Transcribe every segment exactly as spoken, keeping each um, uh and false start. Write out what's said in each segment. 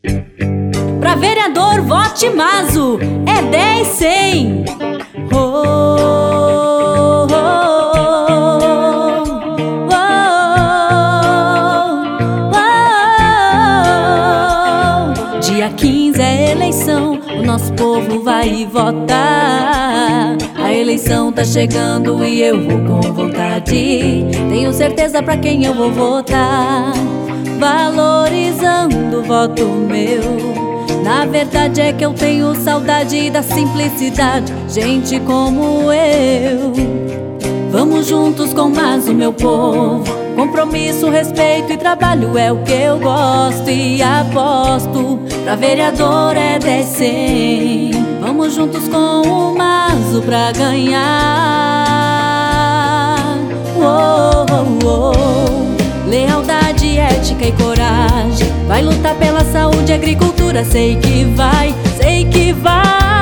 Pra vereador, vote Mazo, é dez cem. Oh, oh, oh, oh, oh. Dia quinze é eleição, o nosso povo vai votar. A eleição tá chegando e eu vou com vontade. Tenho certeza pra quem eu vou votar, valorizando o voto meu. Na verdade é que eu tenho saudade da simplicidade, gente como eu. Vamos juntos com Mazo, meu povo. Compromisso, respeito e trabalho é o que eu gosto e aposto. Pra vereador é dez cem. Vamos juntos com o Mazo pra ganhar. Oh, oh, oh. Lealdade, ética e coragem. Vai lutar pela saúde e agricultura. Sei que vai, sei que vai.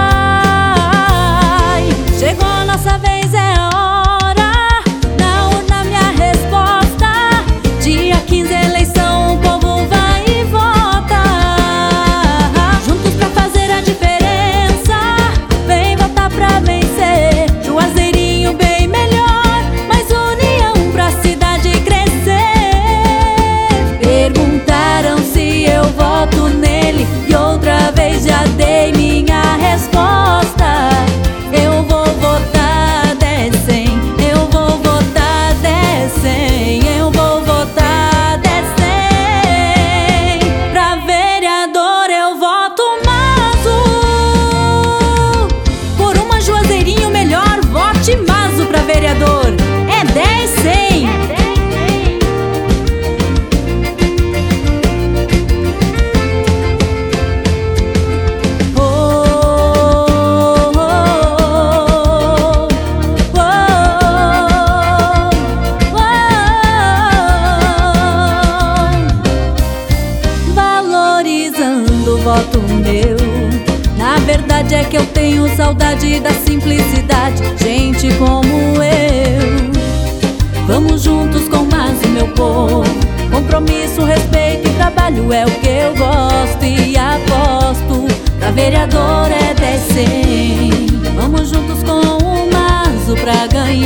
Chegou a nossa vez, é a hora. Na urna minha resposta. Dia quinze eleição, o povo vai e vota. Juntos pra fazer a diferença. Vem votar pra vencer. Juazeirinho bem melhor, mais união pra cidade crescer. Perguntaram se eu voto nele e outra vez já dei minha resposta. Eu vou votar dez cem, eu vou votar dez cem, eu vou votar dez cem. Pra vereador eu voto Mazo. Por uma Juazeirinho melhor, vote Mazo pra vereador. É dez cem. Valorizando o voto meu. Na verdade é que eu tenho saudade da simplicidade, gente como eu. Vamos juntos com Mazo, meu povo. Compromisso, respeito e trabalho é o que eu gosto e aposto. Pra vereador é dez cem. Vamos juntos com o Mazo pra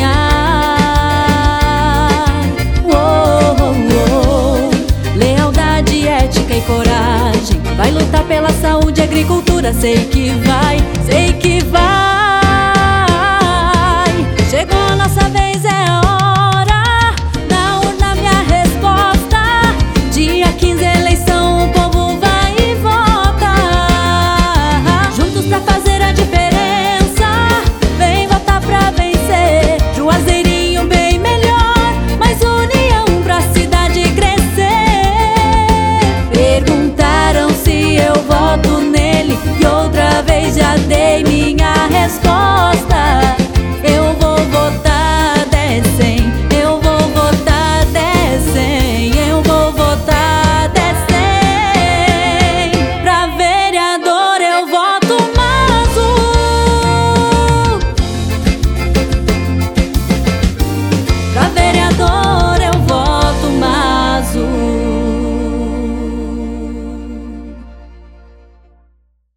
ganhar. Oh, oh, oh. Lealdade, ética e coragem. Vai lutar pela saúde e agricultura. Sei que vai,